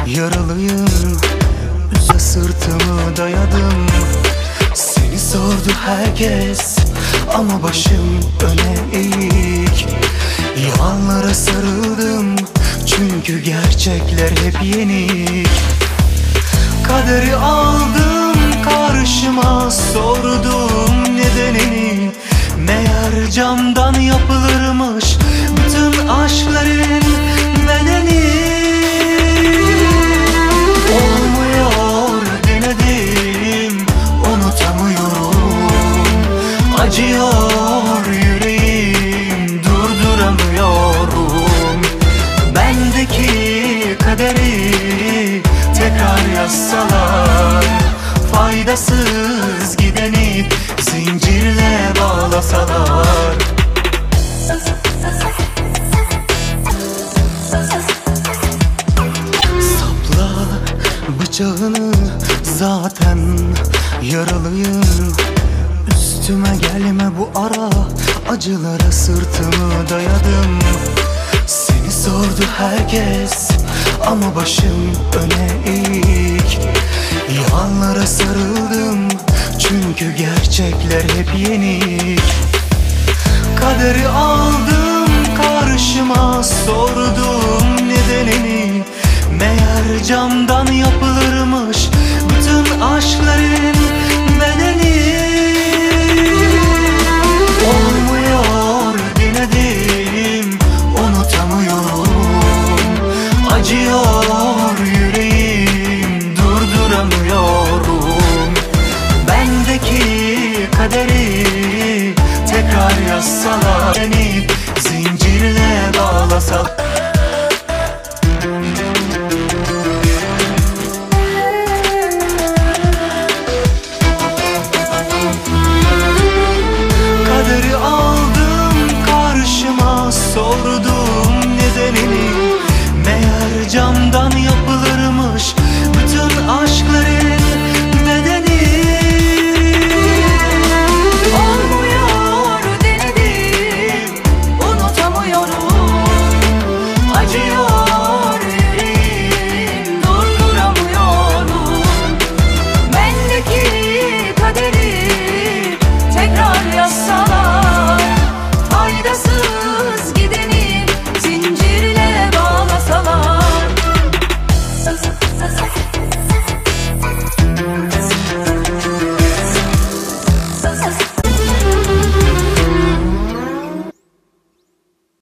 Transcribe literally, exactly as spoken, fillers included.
Yaralıyım, üze sırtımı dayadım. Seni sordu herkes ama başım öne eğik. Yalanlara sarıldım çünkü gerçekler hep yenik. Kaderi aldım karşıma, sordum nedenini. Meğer camdan yapılırmış bütün aşkların bedeni. Olmuyor denedim, unutamıyorum. Acıyor yüreğim, durduramıyorum. Bendeki kaderi tekrar yazsalar, faydasız gideni zincirle bağlasalar. Sapla bıçağını, zaten yaralıyım. Üstüme gelme bu ara, acılara sırtımı dayadım. Seni sordu herkes ama başım öne eğik. Yalanlara sarıldım çünkü gerçekler hep yenik. Kaderi aldım karşıma, sordum nedenini. Meğer camdan yapılırmış bütün aşkların bedeni. Olmuyor denedim, unutamıyorum. Acıyor yüreğim, durduramıyorum. Bendeki kaderi tekrar yazsalar, beni zincirle bağlasalar. Kaderi aldım karşıma, sordum nedenini. Meğer camdan yapılmış